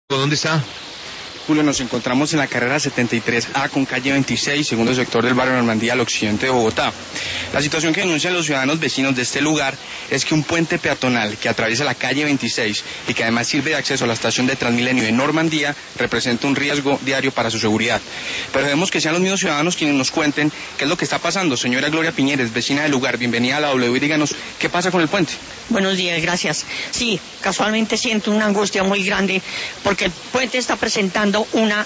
¿Dónde está? Julio, nos encontramos en la carrera 73A con calle 26, segundo sector del barrio Normandía, al occidente de Bogotá. La situación que denuncian los ciudadanos vecinos de este lugar es que un puente peatonal que atraviesa la calle 26 y que además sirve de acceso a la estación de Transmilenio de Normandía representa un riesgo diario para su seguridad. Pero debemos que sean los mismos ciudadanos quienes nos cuenten qué es lo que está pasando. Señora Gloria Piñeres, vecina del lugar, bienvenida a la W y díganos qué pasa con el puente. Buenos días, gracias. Sí, casualmente siento una angustia muy grande porque el puente está presentando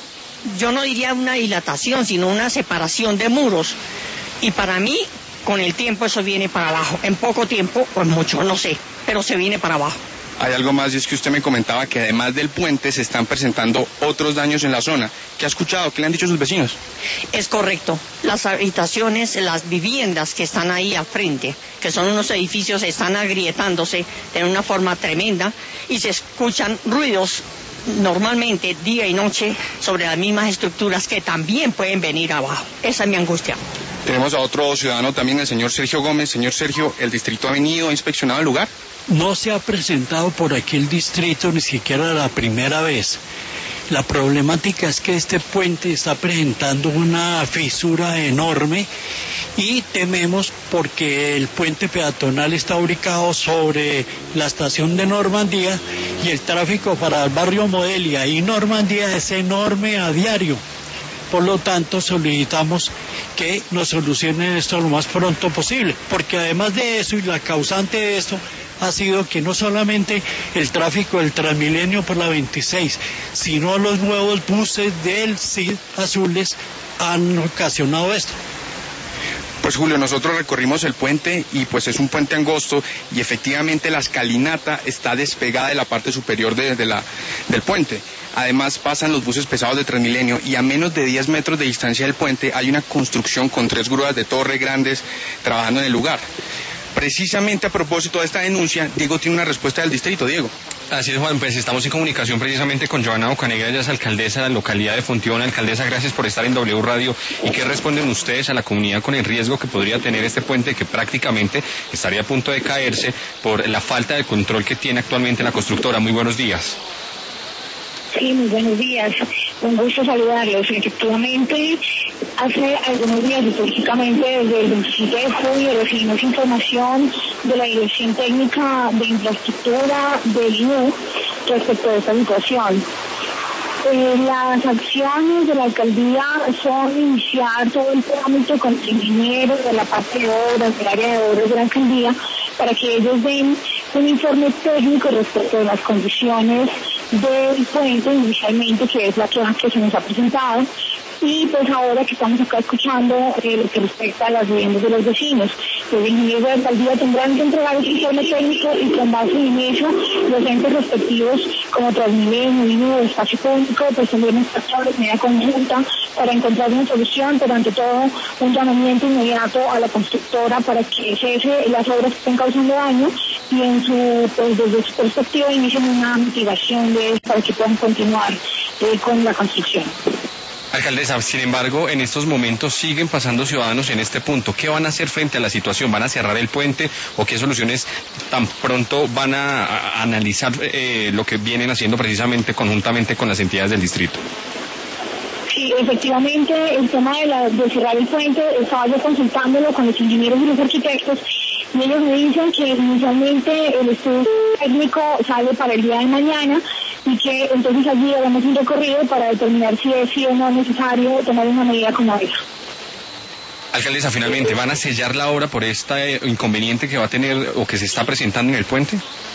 yo no diría una dilatación, sino una separación de muros. Y para mí, con el tiempo eso viene para abajo. En poco tiempo, pues mucho, no sé, pero se viene para abajo. Hay algo más, y es que usted me comentaba que además del puente se están presentando otros daños en la zona. ¿Qué ha escuchado? ¿Qué le han dicho sus vecinos? Es correcto. Las habitaciones, las viviendas que están ahí al frente, que son unos edificios, están agrietándose de una forma tremenda y se escuchan ruidos normalmente día y noche sobre las mismas estructuras que también pueden venir abajo. Esa es mi angustia. Tenemos a otro ciudadano también, el señor Sergio Gómez. Señor Sergio, ¿el distrito ha venido a inspeccionar el lugar? No se ha presentado por aquí el distrito ni siquiera la primera vez. La problemática es que este puente está presentando una fisura enorme y tememos porque el puente peatonal está ubicado sobre la estación de Normandía y el tráfico para el barrio Modelia y Normandía es enorme a diario. Por lo tanto, solicitamos que nos solucionen esto lo más pronto posible, porque además de eso y la causante de esto ha sido que no solamente el tráfico del Transmilenio por la 26, sino los nuevos buses del CID azules han ocasionado esto. Pues Julio, nosotros recorrimos el puente y pues es un puente angosto y efectivamente la escalinata está despegada de la parte superior del puente. Además pasan los buses pesados de Transmilenio y a menos de 10 metros de distancia del puente hay una construcción con 3 grúas de torre grandes trabajando en el lugar. Precisamente a propósito de esta denuncia, Diego tiene una respuesta del distrito. Diego. Así es, Juan, pues estamos en comunicación precisamente con Joana Bocanegra, ella es alcaldesa de la localidad de Fontiona. Alcaldesa, gracias por estar en W Radio. ¿Y qué responden ustedes a la comunidad con el riesgo que podría tener este puente que prácticamente estaría a punto de caerse por la falta de control que tiene actualmente la constructora? Muy buenos días. Sí, muy buenos días. Un gusto saludarlos. Efectivamente, hace algunos días, específicamente desde el 27 de julio, recibimos información de la Dirección Técnica de Infraestructura del INU respecto a esta situación. Las acciones de la alcaldía son iniciar todo el trámite con los ingenieros de la parte de obras, del área de obras de la alcaldía, para que ellos den un informe técnico respecto de las condiciones del puente inicialmente, que es la que se nos ha presentado, y pues ahora que estamos acá escuchando lo que respecta a las viviendas de los vecinos. Los ingenieros de la alcaldía tendrán que entregar ese informe técnico y con base en eso los entes respectivos como Transmilenio, INU, Espacio Público, pues tendremos que actuar de manera conjunta para encontrar una solución, pero ante todo un llamamiento inmediato a la constructora para que cese las obras que estén causando daño y desde su perspectiva inicien una mitigación de esto para que puedan continuar con la construcción. Alcaldesa, sin embargo, en estos momentos siguen pasando ciudadanos en este punto. ¿Qué van a hacer frente a la situación? ¿Van a cerrar el puente o qué soluciones tan pronto van a analizar lo que vienen haciendo precisamente conjuntamente con las entidades del distrito? Sí, efectivamente, el tema de cerrar el puente, estaba yo consultándolo con los ingenieros y los arquitectos, y ellos me dicen que inicialmente el estudio técnico sale para el día de mañana, y que entonces allí haremos un recorrido para determinar si es sí o no necesario tomar una medida como esa. Alcaldesa, finalmente, ¿van a sellar la obra por este inconveniente que va a tener o que se está presentando en el puente?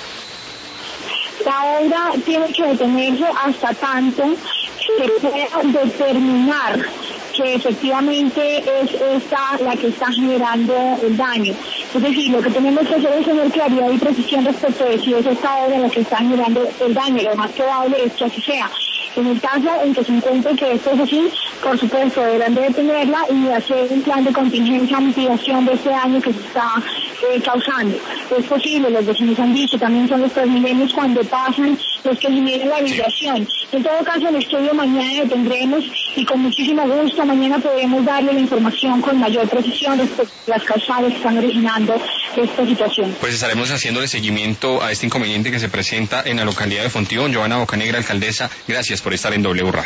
La obra tiene que detenerse hasta tanto que pueda determinar que efectivamente es esta la que está generando el daño. Es decir, lo que tenemos que hacer es tener claridad y precisión respecto de si es esta obra la que está generando el daño. Lo más probable es que así sea. En el caso en que se encuentre que esto es así, por supuesto, deberán de detenerla y hacer un plan de contingencia, mitigación de este daño que se está causando. Es posible, los vecinos han dicho, también son los Transmilenios cuando pasan los que generan la vibración. En todo caso, el estudio mañana lo tendremos y con muchísimo gusto mañana podremos darle la información con mayor precisión respecto a las causales que están originando esta situación. Pues estaremos haciéndole seguimiento a este inconveniente que se presenta en la localidad de Fontibón. Johanna Bocanegra, alcaldesa, gracias por estar en W Radio.